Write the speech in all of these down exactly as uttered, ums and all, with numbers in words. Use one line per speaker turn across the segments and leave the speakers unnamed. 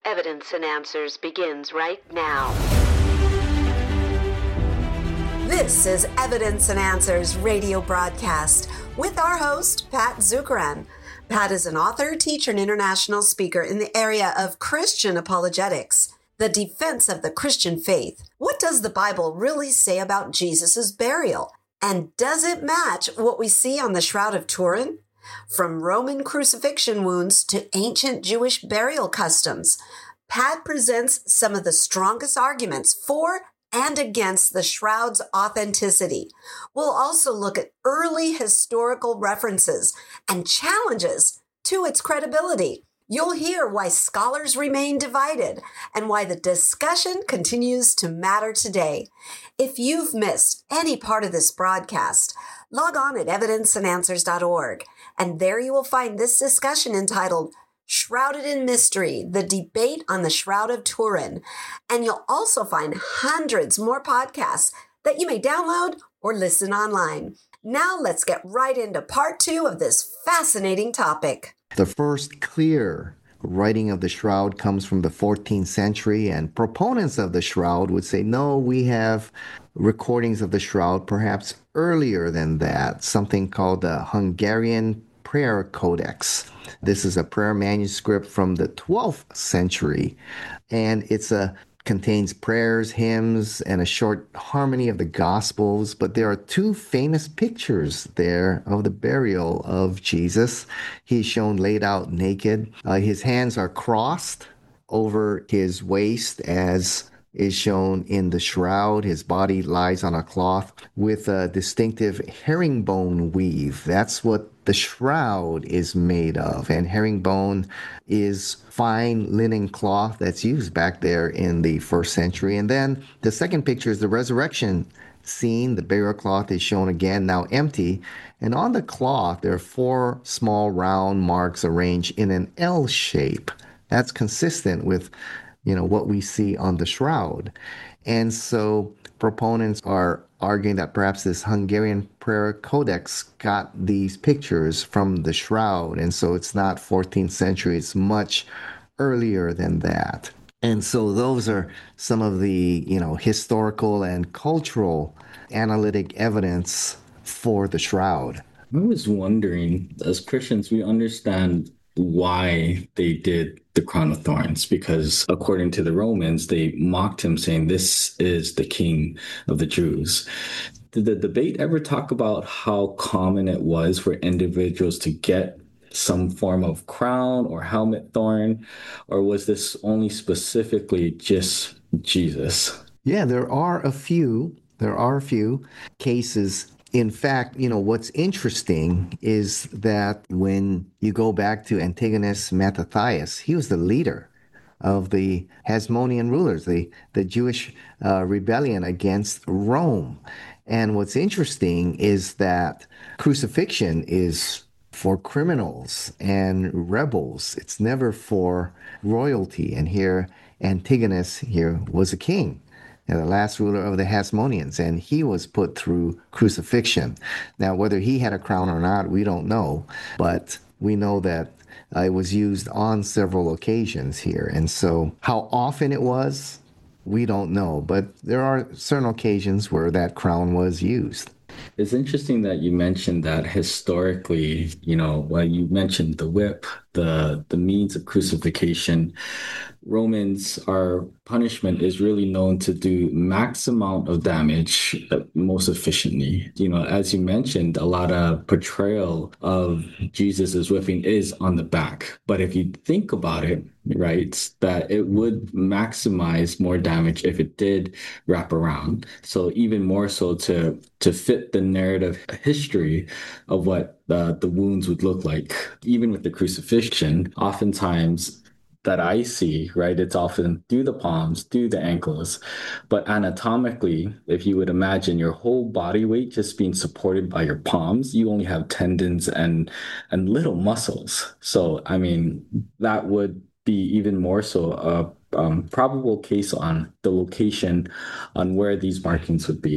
Evidence and Answers begins right now.
This is Evidence and Answers radio broadcast with our host, Pat Zukeran. Pat is an author, teacher, and international speaker in the area of Christian apologetics, the defense of the Christian faith. What does the Bible really say about Jesus' burial? And does it match what we see on the Shroud of Turin? From Roman crucifixion wounds to ancient Jewish burial customs, Pat presents some of the strongest arguments for and against the shroud's authenticity. We'll also look at early historical references and challenges to its credibility. You'll hear why scholars remain divided and why the discussion continues to matter today. If you've missed any part of this broadcast, log on at evidence and answers dot org, and there you will find this discussion entitled Shrouded in Mystery, the Debate on the Shroud of Turin. And you'll also find hundreds more podcasts that you may download or listen online. Now let's get right into part two of this fascinating topic.
The first clear writing of the shroud comes from the fourteenth century, and proponents of the shroud would say, no, we have recordings of the shroud perhaps earlier than that, something called the Hungarian Prayer Codex. This is a prayer manuscript from the twelfth century, and it's a contains prayers, hymns, and a short harmony of the Gospels. But there are two famous pictures there of the burial of Jesus. He's shown laid out naked. Uh, his hands are crossed over his waist, as is shown in the shroud. His body lies on a cloth with a distinctive herringbone weave. That's what the shroud is made of. And herringbone is fine linen cloth that's used back there in the first century. And then the second picture is the resurrection scene. The burial cloth is shown again, now empty. And on the cloth, there are four small round marks arranged in an L shape. That's consistent with, you know, what we see on the shroud. And so proponents are arguing that perhaps this Hungarian Prayer Codex got these pictures from the shroud. And so it's not fourteenth century, it's much earlier than that. And so those are some of the, you know, historical and cultural analytic evidence for the shroud.
I was wondering, as Christians, we understand why they did the crown of thorns, because according to the Romans, they mocked him, saying, "This is the king of the Jews." Did the debate ever talk about how common it was for individuals to get some form of crown or helmet thorn, or was this only specifically just Jesus?
Yeah, there are a few. There are a few cases. In fact, you know, what's interesting is that when you go back to Antigonus Mattathias, he was the leader of the Hasmonean rulers, the, the Jewish uh, rebellion against Rome. And what's interesting is that crucifixion is for criminals and rebels. It's never for royalty. And here, Antigonus here was a king, and the last ruler of the Hasmoneans, and he was put through crucifixion. Now, whether he had a crown or not, we don't know, but we know that uh, it was used on several occasions here. And so how often it was, we don't know, but there are certain occasions where that crown was used.
It's interesting that you mentioned that historically, you know, when you mentioned the whip, the the means of crucifixion, Romans, our punishment is really known to do max amount of damage most efficiently. You know, as you mentioned, a lot of portrayal of Jesus's whipping is on the back. But if you think about it, right, that it would maximize more damage if it did wrap around. So even more so to to fit the narrative history of what uh, the wounds would look like. Even with the crucifixion, oftentimes that I see, right, it's often through the palms, through the ankles. But anatomically, if you would imagine your whole body weight just being supported by your palms, you only have tendons and and little muscles. So, I mean, that would be even more so a um, probable case on the location on where these markings would be.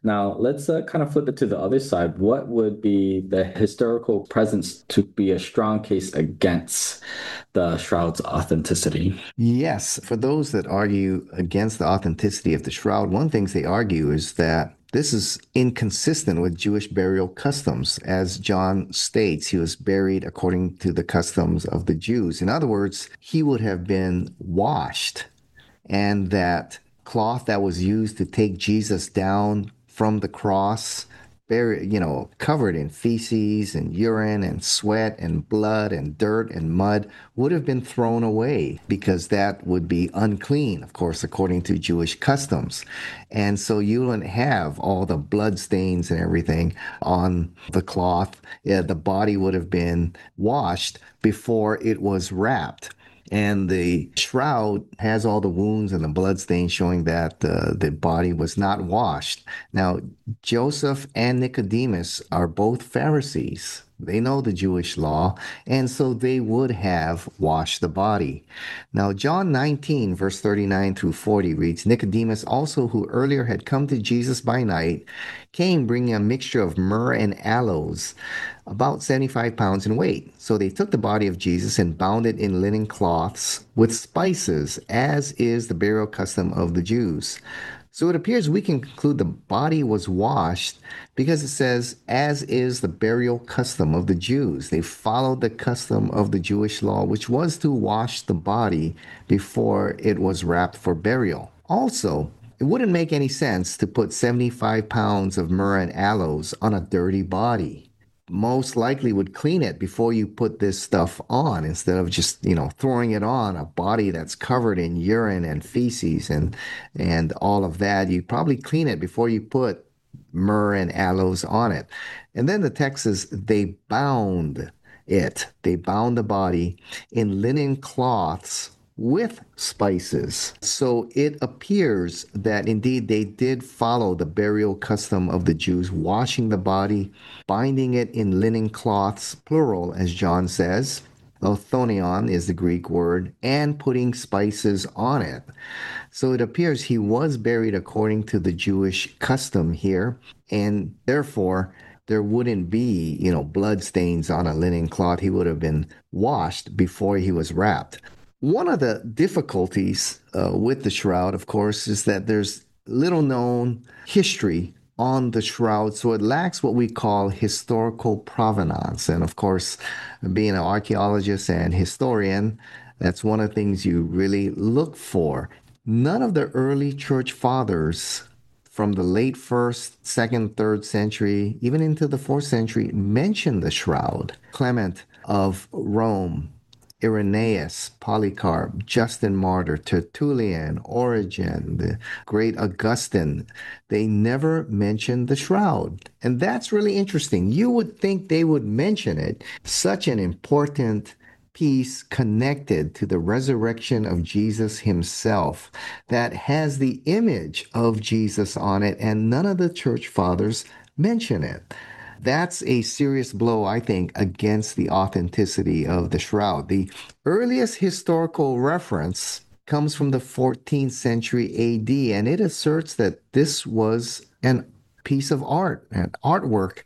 Now, let's uh, kind of flip it to the other side. What would be the historical presence to be a strong case against the shroud's authenticity?
Yes, for those that argue against the authenticity of the shroud, one thing they argue is that this is inconsistent with Jewish burial customs. As John states, he was buried according to the customs of the Jews. In other words, he would have been washed, and that cloth that was used to take Jesus down from the cross, buried, you know, covered in feces and urine and sweat and blood and dirt and mud, would have been thrown away because that would be unclean, of course, according to Jewish customs. And so you wouldn't have all the blood stains and everything on the cloth. Yeah, the body would have been washed before it was wrapped. And the shroud has all the wounds and the blood stains showing that uh, the body was not washed. Now, Joseph and Nicodemus are both Pharisees. They know the Jewish law, and so they would have washed the body. Now, John nineteen, verse thirty-nine through forty reads, Nicodemus also, who earlier had come to Jesus by night, came bringing a mixture of myrrh and aloes, about seventy-five pounds in weight. So they took the body of Jesus and bound it in linen cloths with spices, as is the burial custom of the Jews. So it appears we can conclude the body was washed because it says, as is the burial custom of the Jews. They followed the custom of the Jewish law, which was to wash the body before it was wrapped for burial. Also, it wouldn't make any sense to put seventy-five pounds of myrrh and aloes on a dirty body. Most likely would clean it before you put this stuff on, instead of just, you know, throwing it on a body that's covered in urine and feces and and all of that. You probably clean it before you put myrrh and aloes on it. And then the text says they bound it. They bound the body in linen cloths with spices. So it appears that indeed they did follow the burial custom of the Jews, washing the body, binding it in linen cloths, plural, as John says. Othonion is the Greek word, and putting spices on it. So it appears he was buried according to the Jewish custom here, and therefore there wouldn't be, you know, blood stains on a linen cloth. He would have been washed before he was wrapped. One of the difficulties uh, with the shroud, of course, is that there's little known history on the shroud, so it lacks what we call historical provenance. And of course, being an archaeologist and historian, that's one of the things you really look for. None of the early church fathers from the late first, second, third century, even into the fourth century, mention the shroud. Clement of Rome, Irenaeus, Polycarp, Justin Martyr, Tertullian, Origen, the great Augustine, they never mentioned the shroud. And that's really interesting. You would think they would mention it. Such an important piece connected to the resurrection of Jesus himself that has the image of Jesus on it, and none of the church fathers mention it. That's a serious blow, I think, against the authenticity of the shroud. The earliest historical reference comes from the fourteenth century A D, and it asserts that this was an piece of art, an artwork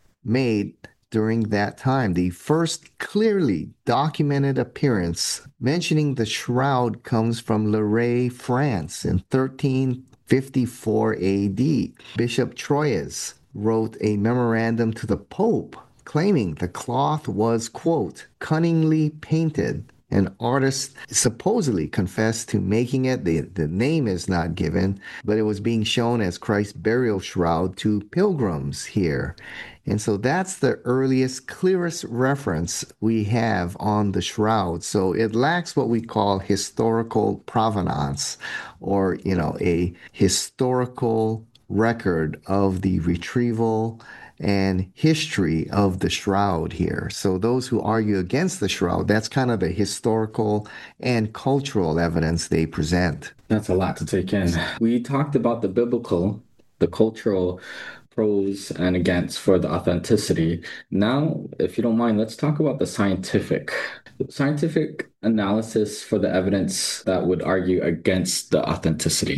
made during that time. The first clearly documented appearance mentioning the shroud comes from Lorraine, France in thirteen fifty-four A D. Bishop Troyes wrote a memorandum to the Pope claiming the cloth was, quote, cunningly painted. An artist supposedly confessed to making it. The, the name is not given, but it was being shown as Christ's burial shroud to pilgrims here. And so that's the earliest, clearest reference we have on the shroud. So it lacks what we call historical provenance, or, you know, a historical record of the retrieval and history of the shroud here. So those who argue against the shroud, that's kind of the historical and cultural evidence they present.
That's a lot to take in. We talked about the biblical, the cultural pros and against for the authenticity. Now, if you don't mind, let's talk about the scientific. Scientific analysis for the evidence that would argue against the authenticity.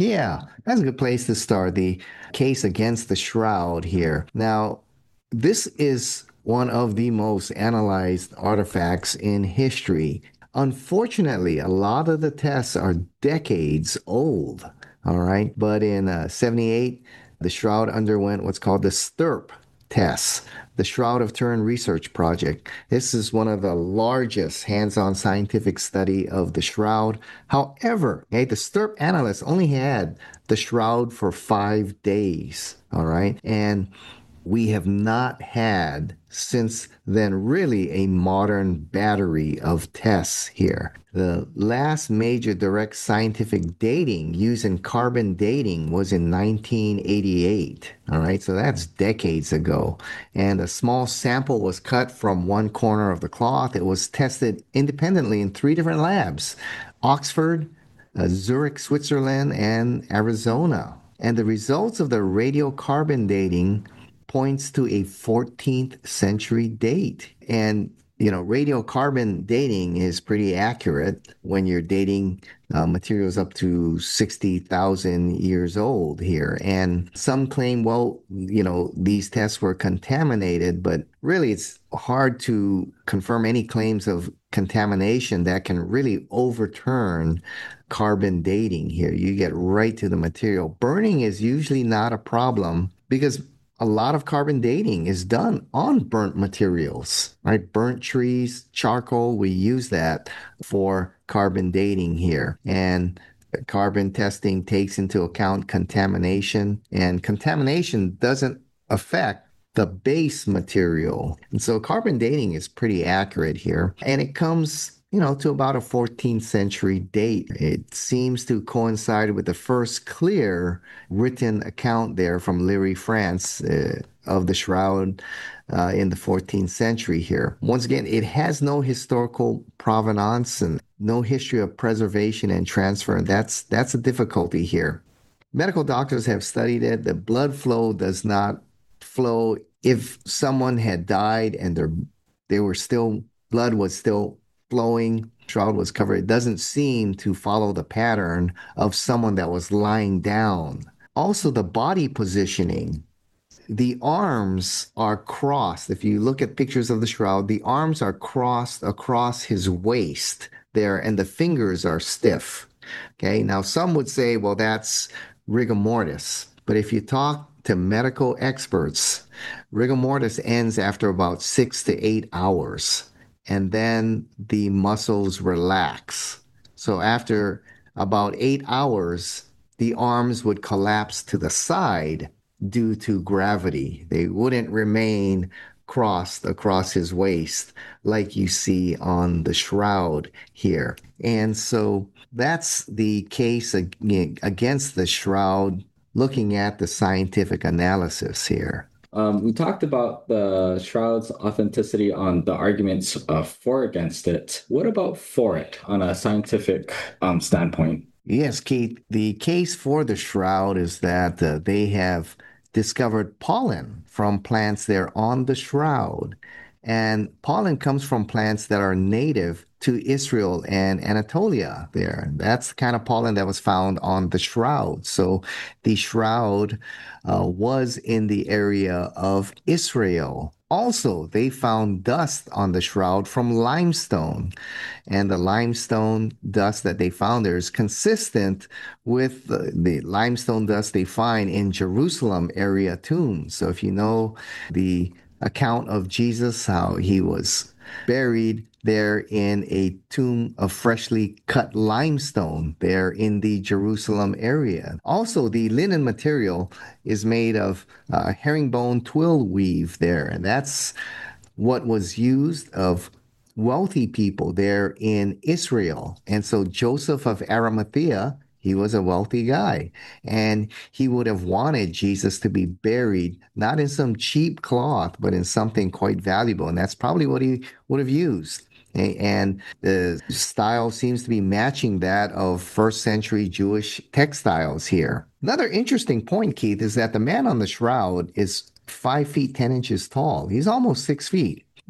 Yeah, that's a good place to start. The case against the shroud here. Now, this is one of the most analyzed artifacts in history. Unfortunately, a lot of the tests are decades old. All right. But in uh, seventy-eight, the shroud underwent what's called the STURP tests, the Shroud of Turin Research Project. This is one of the largest hands-on scientific study of the shroud. However, okay, the STURP analysts only had the shroud for five days. All right. And we have not had since then really a modern battery of tests here. The last major direct scientific dating using carbon dating was in nineteen eighty-eight. All right, so that's decades ago. And a small sample was cut from one corner of the cloth. It was tested independently in three different labs: Oxford, uh, Zurich, Switzerland, and Arizona. And the results of the radiocarbon dating points to a fourteenth century date. And, you know, radiocarbon dating is pretty accurate when you're dating uh, materials up to sixty thousand years old here. And some claim, well, you know, these tests were contaminated, but really it's hard to confirm any claims of contamination that can really overturn carbon dating here. You get right to the material. Burning is usually not a problem because a lot of carbon dating is done on burnt materials, right? Burnt trees, charcoal, we use that for carbon dating here. And carbon testing takes into account contamination, and contamination doesn't affect the base material. And so carbon dating is pretty accurate here. And it comes, you know, to about a fourteenth century date. It seems to coincide with the first clear written account there from Liry, France, uh, of the shroud uh, in the fourteenth century here. Once again, it has no historical provenance and no history of preservation and transfer, and that's that's a difficulty here. Medical doctors have studied it. The blood flow does not flow. If someone had died and their they were still blood was still flowing, shroud was covered, it doesn't seem to follow the pattern of someone that was lying down. Also, the body positioning. The arms are crossed. If you look at pictures of the shroud, the arms are crossed across his waist there, and the fingers are stiff. Okay, now some would say, well, that's rigor mortis. But if you talk to medical experts, rigor mortis ends after about six to eight hours. And then the muscles relax. So after about eight hours, the arms would collapse to the side due to gravity. They wouldn't remain crossed across his waist like you see on the shroud here. And so that's the case against the shroud, looking at the scientific analysis here.
Um, we talked about the shroud's authenticity on the arguments uh, for against it. What about for it on a scientific um, standpoint?
Yes, Keith. The case for the shroud is that uh, they have discovered pollen from plants there on the shroud. And pollen comes from plants that are native to Israel and Anatolia there. That's the kind of pollen that was found on the shroud. So the shroud uh, was in the area of Israel. Also, they found dust on the shroud from limestone. And the limestone dust that they found there is consistent with the, the limestone dust they find in Jerusalem area tombs. So if you know the account of Jesus, how he was buried there in a tomb of freshly cut limestone there in the Jerusalem area. Also, the linen material is made of uh, herringbone twill weave there, and that's what was used of wealthy people there in Israel. And so Joseph of Arimathea, he was a wealthy guy, and he would have wanted Jesus to be buried not in some cheap cloth, but in something quite valuable. And that's probably what he would have used. And the style seems to be matching that of first century Jewish textiles here. Another interesting point, Keith, is that the man on the shroud is five feet ten inches tall. He's almost six feet.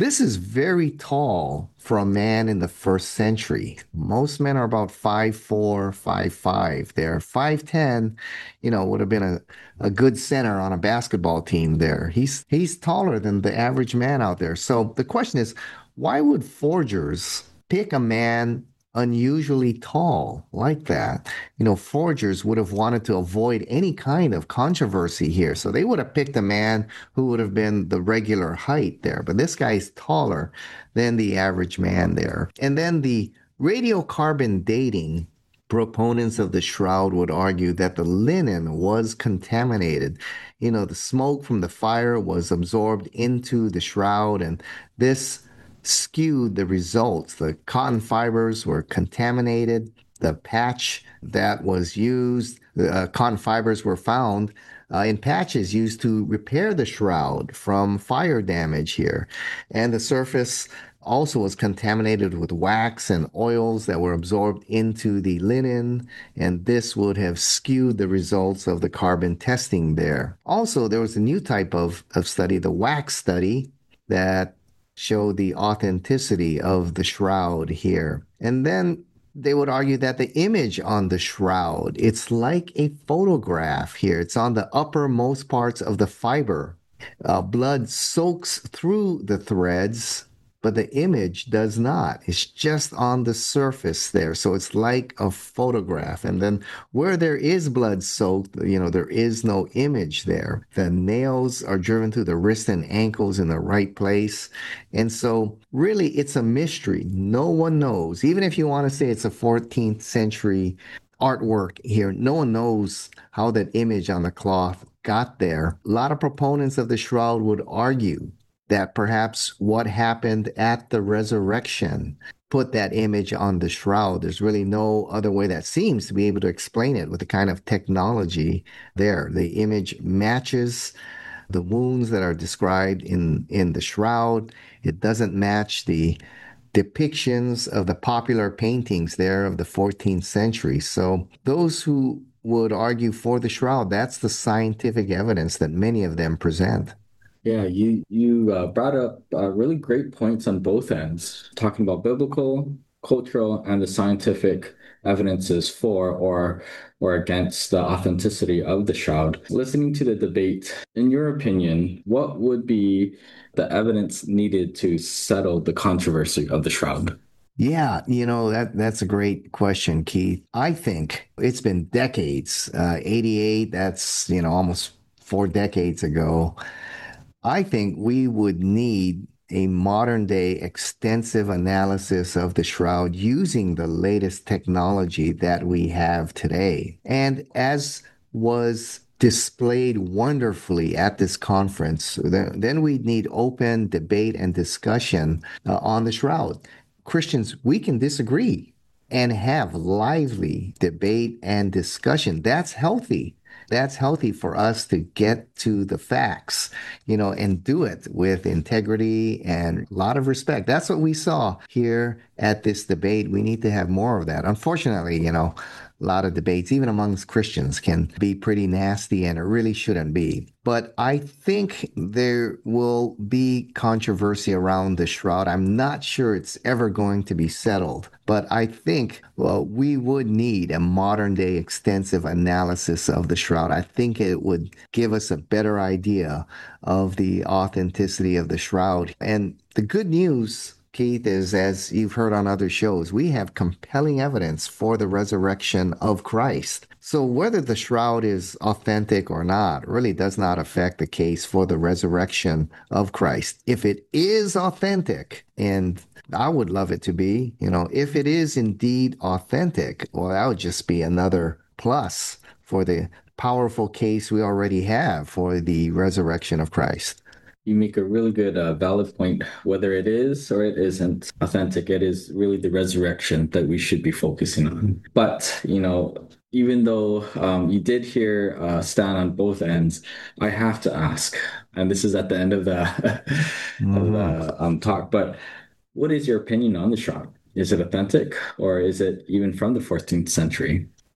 This is very tall for a man in the first century. Most men are about five four, five five. They're five ten, you know, would have been a, a good center on a basketball team there. He's he's taller than the average man out there. So the question is, why would forgers pick a man unusually tall like that? You know, forgers would have wanted to avoid any kind of controversy here. So they would have picked a man who would have been the regular height there. But this guy's taller than the average man there. And then the radiocarbon dating proponents of the shroud would argue that the linen was contaminated. You know, the smoke from the fire was absorbed into the shroud, and this skewed the results. The cotton fibers were contaminated. The patch that was used, the uh, cotton fibers were found uh, in patches used to repair the shroud from fire damage here. And the surface also was contaminated with wax and oils that were absorbed into the linen, and this would have skewed the results of the carbon testing there. Also, there was a new type of, of study, the wax study, that show the authenticity of the shroud here. And then they would argue that the image on the shroud, it's like a photograph here. It's on the uppermost parts of the fiber. Uh, blood soaks through the threads, but the image does not. It's just on the surface there. So it's like a photograph. And then where there is blood soaked, you know, there is no image there. The nails are driven through the wrist and ankles in the right place. And so really it's a mystery. No one knows. Even if you want to say it's a fourteenth century artwork here, no one knows how that image on the cloth got there. A lot of proponents of the shroud would argue that perhaps what happened at the resurrection put that image on the shroud. There's really no other way that seems to be able to explain it with the kind of technology there. The image matches the wounds that are described in, in the shroud. It doesn't match the depictions of the popular paintings there of the fourteenth century. So those who would argue for the shroud, that's the scientific evidence that many of them present.
Yeah, you you uh, brought up uh, really great points on both ends, talking about biblical, cultural, and the scientific evidences for or or against the authenticity of the shroud. Listening to the debate, in your opinion, what would be the evidence needed to settle the controversy of the shroud?
Yeah, you know, that that's a great question, Keith. I think it's been decades. Uh, eighty-eight, that's, you know, almost four decades ago. I think we would need a modern day extensive analysis of the shroud using the latest technology that we have today. And as was displayed wonderfully at this conference, then, then we need open debate and discussion uh, on the shroud. Christians, we can disagree and have lively debate and discussion. That's healthy. That's healthy for us to get to the facts, you know, and do it with integrity and a lot of respect. That's what we saw here at this debate. We need to have more of that. Unfortunately, you know, a lot of debates, even amongst Christians, can be pretty nasty, and it really shouldn't be. But I think there will be controversy around the shroud. I'm not sure it's ever going to be settled, but I think, well, we would need a modern day extensive analysis of the shroud. I think it would give us a better idea of the authenticity of the shroud. And the good news, Keith, is, as you've heard on other shows, we have compelling evidence for the resurrection of Christ. So whether the shroud is authentic or not really does not affect the case for the resurrection of Christ. If it is authentic, and I would love it to be, you know, if it is indeed authentic, well, that would just be another plus for the powerful case we already have for the resurrection of Christ.
You make a really good, uh, valid point. Whether it is or it isn't authentic, it is really the resurrection that we should be focusing on. But, you know, even though um, you did hear uh, stand on both ends, I have to ask, and this is at the end of the, mm-hmm. of the um, talk, but what is your opinion on the shroud? Is it authentic, or is it even from the fourteenth century?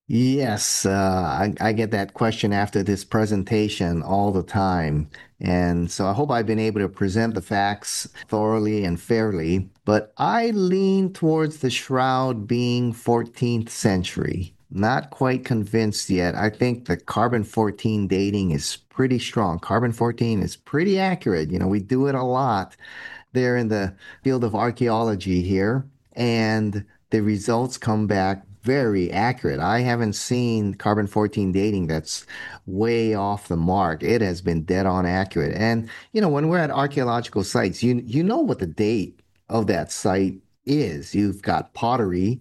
Yes, uh, I, I get that question after this presentation all the time. And so I hope I've been able to present the facts thoroughly and fairly. But I lean towards the shroud being fourteenth century. Not quite convinced yet. I think the carbon fourteen dating is pretty strong. Carbon fourteen is pretty accurate. You know, we do it a lot there in the field of archaeology here, and the results come back very accurate. I haven't seen carbon fourteen dating that's way off the mark. It has been dead on accurate. And, you know, when we're at archaeological sites, you you know what the date of that site is. You've got pottery,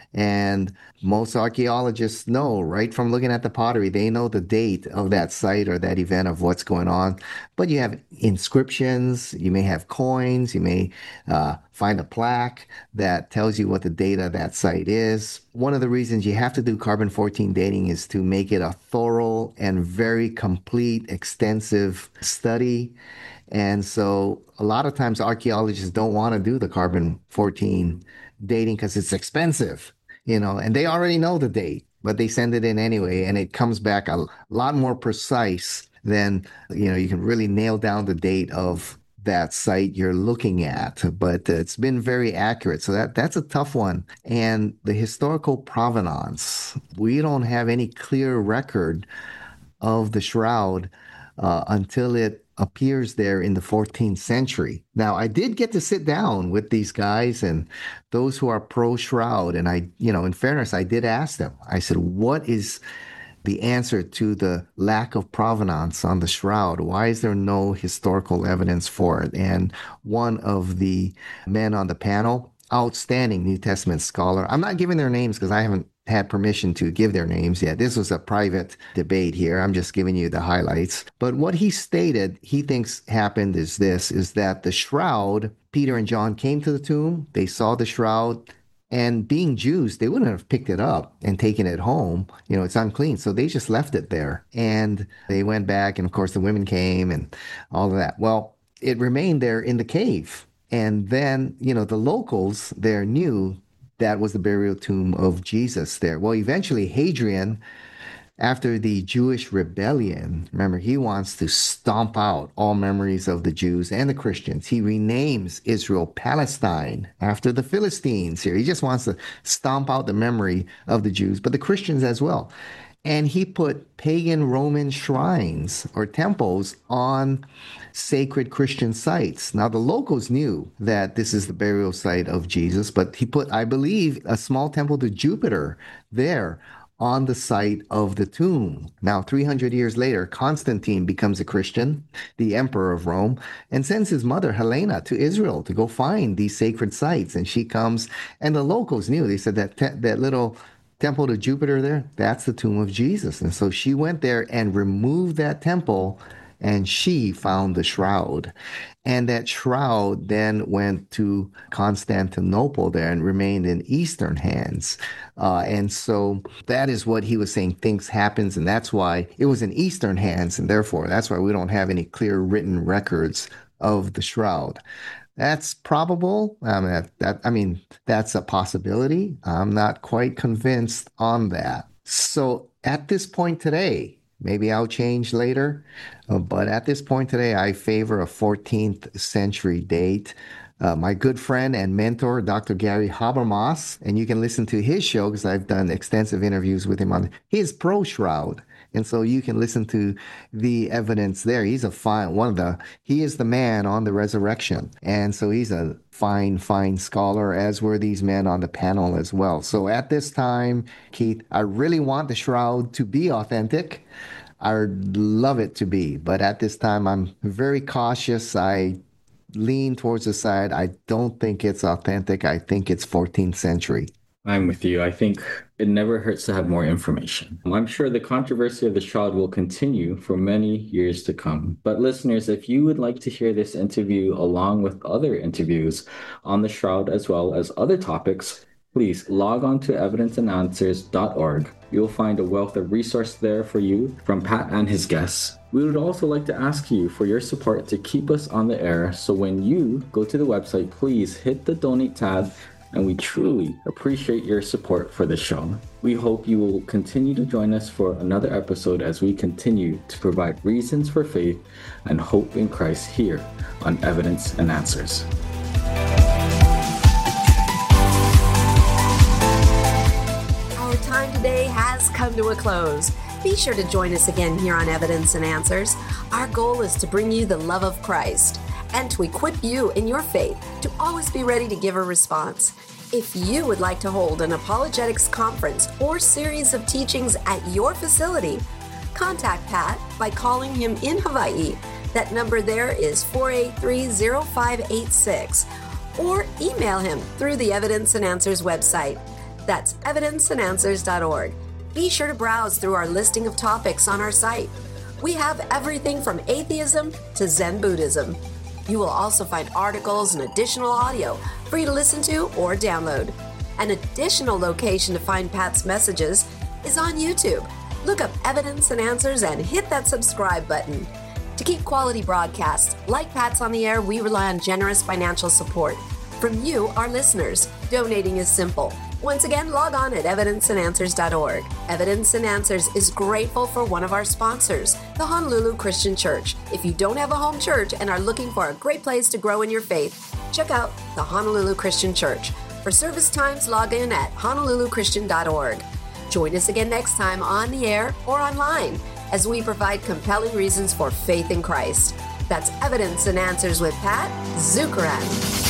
and most archaeologists know right from looking at the pottery, they know the date of that site or that event of what's going on. But you have inscriptions, you may have coins, you may uh, find a plaque that tells you what the date of that site is. One of the reasons you have to do carbon fourteen dating is to make it a thorough and very complete, extensive study. And so a lot of times archaeologists don't want to do the carbon fourteen dating because it's expensive. You know, and they already know the date, but they send it in anyway, and it comes back a lot more precise than, you know, you can really nail down the date of that site you're looking at. But it's been very accurate. So that that's a tough one. And the historical provenance, we don't have any clear record of the shroud uh, until it appears there in the fourteenth century. Now, I did get to sit down with these guys and those who are pro shroud. And I, you know, in fairness, I did ask them, I said, what is the answer to the lack of provenance on the shroud? Why is there no historical evidence for it? And one of the men on the panel, outstanding New Testament scholar, I'm not giving their names because I haven't had permission to give their names yet. This was a private debate here. I'm just giving you the highlights. But what he stated he thinks happened is this, is that the shroud, Peter and John came to the tomb, they saw the shroud, and being Jews, they wouldn't have picked it up and taken it home. You know, it's unclean. So they just left it there. And they went back, and of course the women came and all of that. Well, it remained there in the cave. And then, you know, the locals there knew that was the burial tomb of Jesus there. Well, eventually Hadrian, after the Jewish rebellion, remember, he wants to stomp out all memories of the Jews and the Christians. He renames Israel Palestine after the Philistines here. He just wants to stomp out the memory of the Jews, but the Christians as well. And he put pagan Roman shrines or temples on sacred Christian sites. Now, the locals knew that this is the burial site of Jesus, but he put, I believe, a small temple to Jupiter there on the site of the tomb. Now, three hundred years later, Constantine becomes a Christian, the emperor of Rome, and sends his mother, Helena, to Israel to go find these sacred sites. And she comes, and the locals knew. They said that te- that little temple to Jupiter there, that's the tomb of Jesus. And so she went there and removed that temple, and she found the shroud. And that shroud then went to Constantinople there and remained in Eastern hands. Uh, and so that is what he was saying, things happens, and that's why it was in Eastern hands, and therefore that's why we don't have any clear written records of the shroud. That's probable. I mean, that, that, I mean, that's a possibility. I'm not quite convinced on that. So at this point today, maybe I'll change later, uh, but at this point today, I favor a fourteenth century date. Uh, my good friend and mentor, Doctor Gary Habermas, and you can listen to his show because I've done extensive interviews with him on his pro shroud. And so you can listen to the evidence there. He's a fine, one of the, he is the man on the resurrection. And so he's a fine, fine scholar, as were these men on the panel as well. So at this time, Keith, I really want the shroud to be authentic. I'd love it to be. But at this time, I'm very cautious. I lean towards the side. I don't think it's authentic. I think it's fourteenth century.
I'm with you. I think it never hurts to have more information. I'm sure the controversy of the shroud will continue for many years to come. But listeners, if you would like to hear this interview along with other interviews on the shroud as well as other topics, please log on to evidence and answers dot org. You'll find a wealth of resource there for you from Pat and his guests. We would also like to ask you for your support to keep us on the air. So when you go to the website, please hit the donate tab and we truly appreciate your support for the show. We hope you will continue to join us for another episode as we continue to provide reasons for faith and hope in Christ here on Evidence and Answers.
Our time today has come to a close. Be sure to join us again here on Evidence and Answers. Our goal is to bring you the love of Christ and to equip you in your faith to always be ready to give a response. If you would like to hold an apologetics conference or series of teachings at your facility, contact Pat by calling him in Hawaii. That number there is four eight three, zero five eight six, or email him through the Evidence and Answers website. That's evidence and answers dot org. Be sure to browse through our listing of topics on our site. We have everything from atheism to Zen Buddhism. You will also find articles and additional audio for you to listen to or download. An additional location to find Pat's messages is on YouTube. Look up Evidence and Answers and hit that subscribe button. To keep quality broadcasts like Pat's on the air, we rely on generous financial support from you, our listeners. Donating is simple. Once again, log on at evidence and answers dot org. Evidence and Answers is grateful for one of our sponsors, the Honolulu Christian Church. If you don't have a home church and are looking for a great place to grow in your faith, check out the Honolulu Christian Church. For service times, log in at honolulu christian dot org. Join us again next time on the air or online as we provide compelling reasons for faith in Christ. That's Evidence and Answers with Pat Zukeran.